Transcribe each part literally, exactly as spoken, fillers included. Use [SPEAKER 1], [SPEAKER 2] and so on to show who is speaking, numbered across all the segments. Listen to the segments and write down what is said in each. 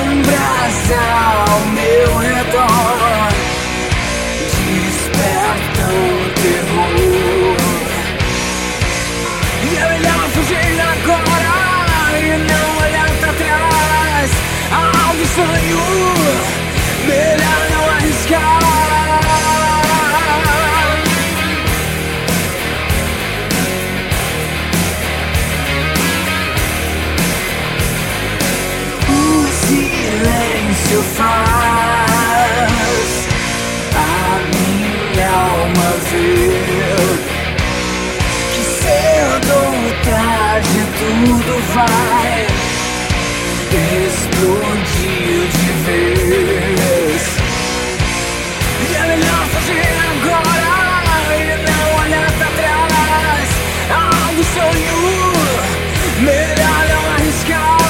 [SPEAKER 1] sombras ao meu redor despertam terror. E é melhor fugir agora e não olhar pra trás. Ao do sonho, melhor não arriscar. Silêncio faz a minha alma ver que cedo ou tarde tudo vai explodir de vez. E é melhor fugir agora e não olhar pra trás. Algo sonho, melhor não arriscar.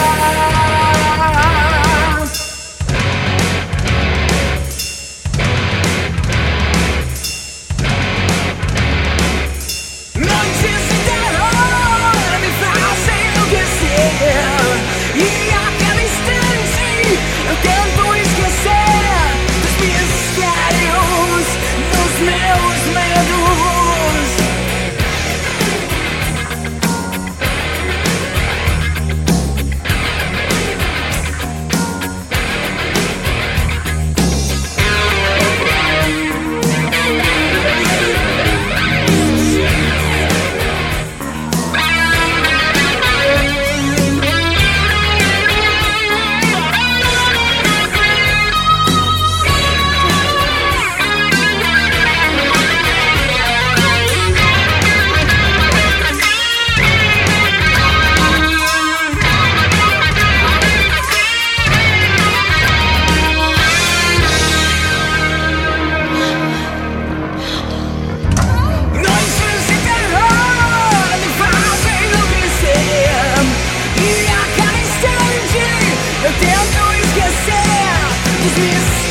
[SPEAKER 1] E a cada instante eu tento esquecer dos mistérios, dos meus medos. Eu tento esquecer dos meus